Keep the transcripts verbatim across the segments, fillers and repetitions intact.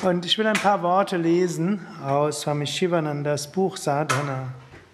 Und ich will ein paar Worte lesen aus Swami Shivanandas Buch Sadhana.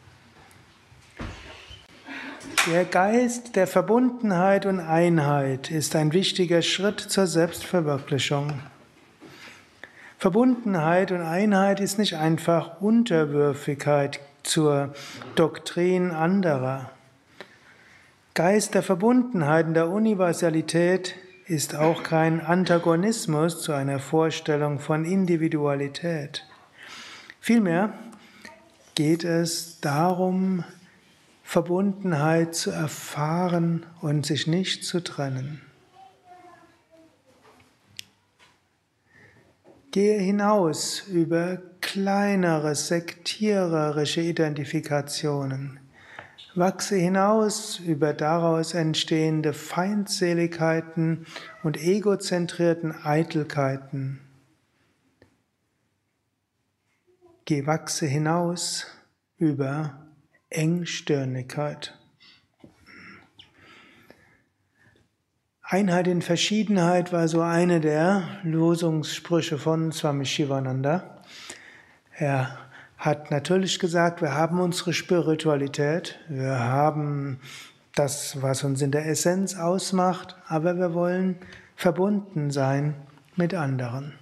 Der Geist der Verbundenheit und Einheit ist ein wichtiger Schritt zur Selbstverwirklichung. Verbundenheit und Einheit ist nicht einfach Unterwürfigkeit zur Doktrin anderer. Geist der Verbundenheit und der Universalität ist auch kein Antagonismus zu einer Vorstellung von Individualität. Vielmehr geht es darum, Verbundenheit zu erfahren und sich nicht zu trennen. Gehe hinaus über kleinere sektiererische Identifikationen. Wachse hinaus über daraus entstehende Feindseligkeiten und egozentrierten Eitelkeiten. Geh wachse hinaus über Engstirnigkeit. Einheit in Verschiedenheit war so eine der Losungssprüche von Swami Shivananda. Er hat natürlich gesagt, wir haben unsere Spiritualität, wir haben das, was uns in der Essenz ausmacht, aber wir wollen verbunden sein mit anderen.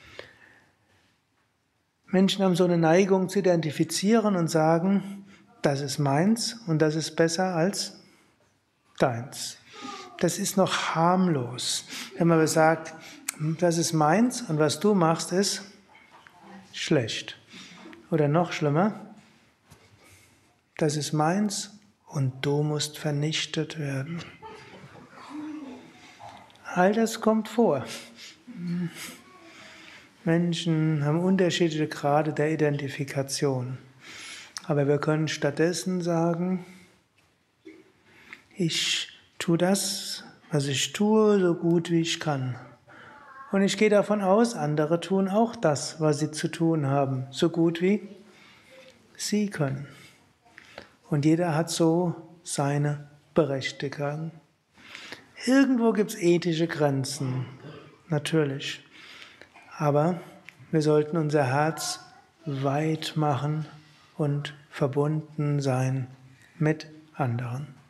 Menschen haben so eine Neigung zu identifizieren und sagen, das ist meins und das ist besser als deins. Das ist noch harmlos. Wenn man aber sagt, das ist meins und was du machst ist schlecht. Oder noch schlimmer, das ist meins und du musst vernichtet werden. All das kommt vor. Menschen haben unterschiedliche Grade der Identifikation. Aber wir können stattdessen sagen, ich tue das, was ich tue, so gut wie ich kann. Und ich gehe davon aus, andere tun auch das, was sie zu tun haben, so gut wie sie können. Und jeder hat so seine Berechtigung. Irgendwo gibt es ethische Grenzen, natürlich. Aber wir sollten unser Herz weit machen und verbunden sein mit anderen.